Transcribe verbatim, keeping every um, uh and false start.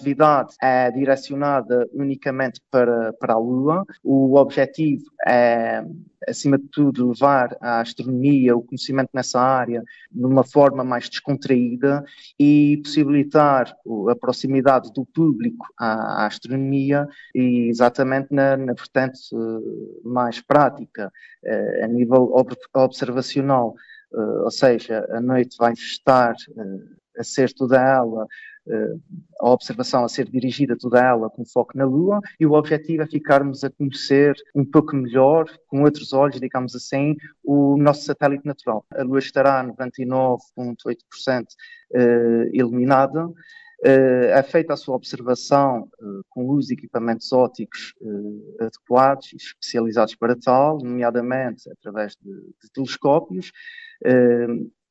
atividade é direcionada unicamente para, para a Lua. O objetivo é, acima de tudo, levar a astronomia, o conhecimento nessa área, de uma forma mais descontraída e possibilitar a proximidade do público à, à astronomia e exatamente na, na vertente mais prática, a nível ob- observacional. Ou seja, a noite vai estar a ser toda ela, a observação a ser dirigida toda ela com foco na Lua, e o objetivo é ficarmos a conhecer um pouco melhor, com outros olhos, digamos assim, o nosso satélite natural. A Lua estará a noventa e nove vírgula oito por cento iluminada. É feita a sua observação com os equipamentos ópticos adequados e especializados para tal, nomeadamente através de, de telescópios.